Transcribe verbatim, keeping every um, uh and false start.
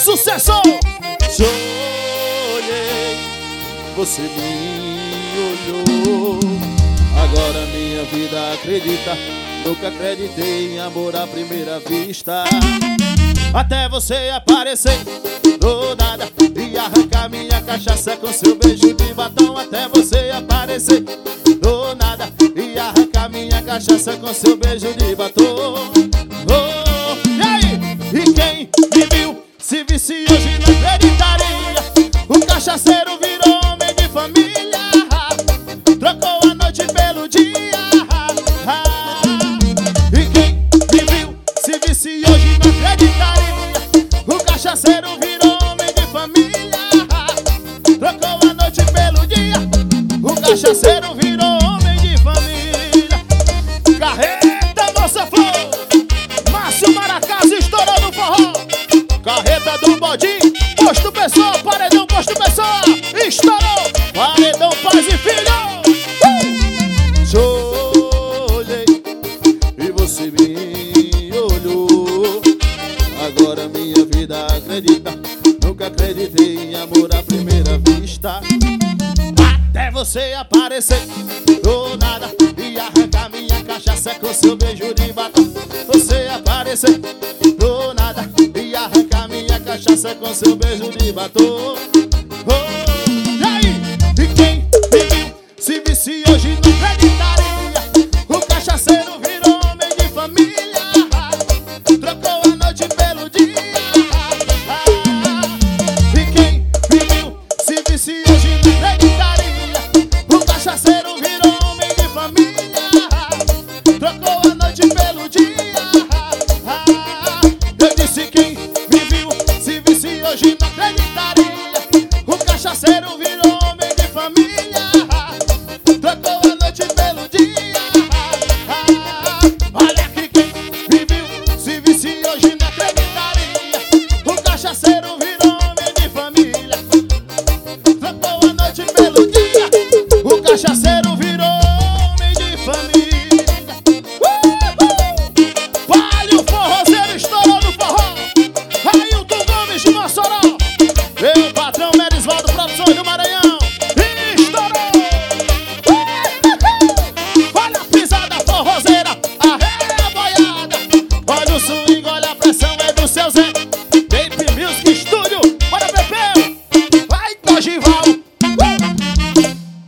sucesso! Sonhei, você me olhou. Agora minha vida acredita. Nunca acreditei em amor à primeira vista. Até você aparecer do nada e arrancar minha cachaça com seu beijo de batom. Até você aparecer do nada e arrancar minha cachaça com seu beijo de batom. Oh, e aí? E quem me viu se visse hoje não acreditaria. O cachaceiro virou homem de família, trocou a noite pelo dia. E quem me viu se visse hoje não acreditaria. O cachaceiro virou homem de família, trocou a noite pelo dia. O cachaceiro virou homem de família. Carreta, moça flor, Márcio Maracás estourou no forró. Carreta do Bodinho, posto pessoa, paredão, posto pessoa, estourou, paredão, pais e filho. uh! Olhei e você me olhou. Agora minha vida acredita. Nunca acreditei em amor à primeira vista. Até você aparecer do nada e arrancar minha cachaça com seu beijo de batom. Você aparecer do nada e arrancar minha cachaça com seu beijo de batom. Oh, e aí? E quem me viu se visse hoje não acreditaria. O cachaceiro virou homem de família, trocou a noite pelo dia. E quem me viu se visse hoje não acreditaria. O cachaceiro virou homem de família, trocou a noite pelo dia. Eu disse quem me viu se visse hoje não